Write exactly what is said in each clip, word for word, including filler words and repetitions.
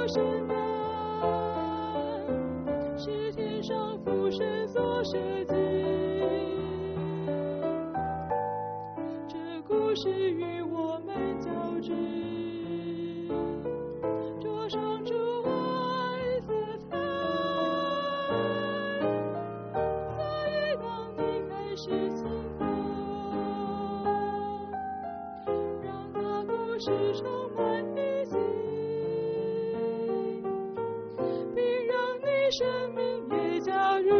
圣诞，是天上父神所设计。这故事与我们交织，着上主爱色彩。所以当你开始行动，让那故事充满意境，并让你生命也加入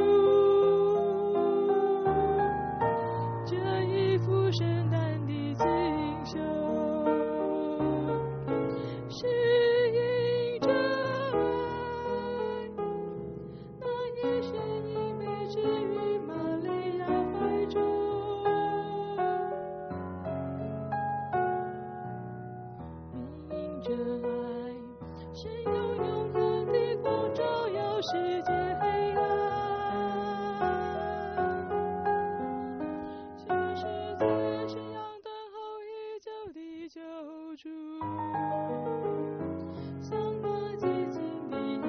这一幅圣诞的锦绣，是因着爱，那夜神已被置于玛利亚怀中。因着爱，神用永恒的光照耀世界黑暗，全世界宣扬等候已久的救主，像那寂静的夜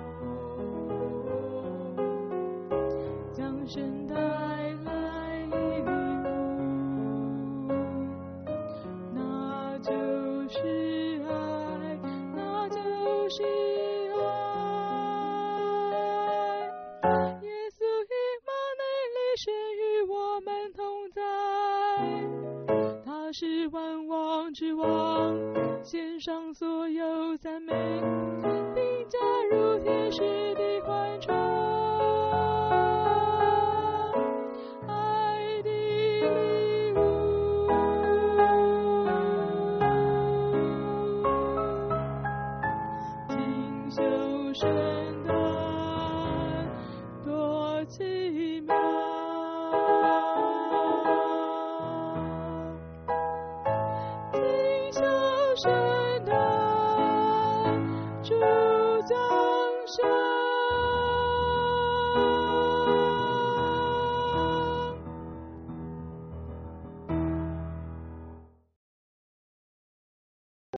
头，将神带来礼物，那就是爱，那就是爱。耶稣以马内利神与我们同在，他是万王之王，献上所有赞美，并加入天使的欢唱，爱的礼物。锦绣圣诞多奇妙，锦绣圣诞主降生。